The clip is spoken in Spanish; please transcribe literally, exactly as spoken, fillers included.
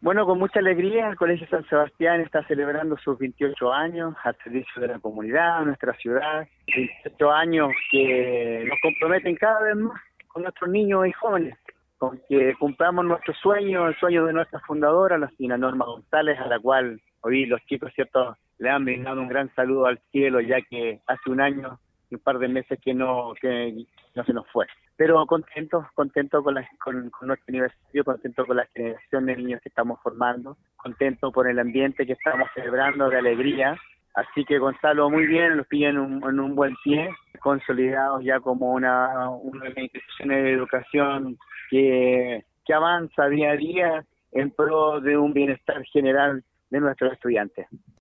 Bueno, con mucha alegría, el Colegio San Sebastián está celebrando sus veintiocho años al servicio de la comunidad, nuestra ciudad, veintiocho años que nos comprometen cada vez más con nuestros niños y jóvenes, con que cumplamos nuestro sueño, el sueño de nuestra fundadora, la señora Norma González, a la cual hoy los chicos, ¿cierto?, le han brindado un gran saludo al cielo, ya que hace un año y un par de meses que no que no se nos fue. Pero contento, contento con, la, con, con nuestro aniversario, contento con la generación de niños que estamos formando, contento por el ambiente que estamos celebrando de alegría. Así que Gonzalo, muy bien, nos pillan en un, en un buen pie, consolidados ya como una, una de las instituciones de educación que, que avanza día a día en pro de un bienestar general de nuestros estudiantes.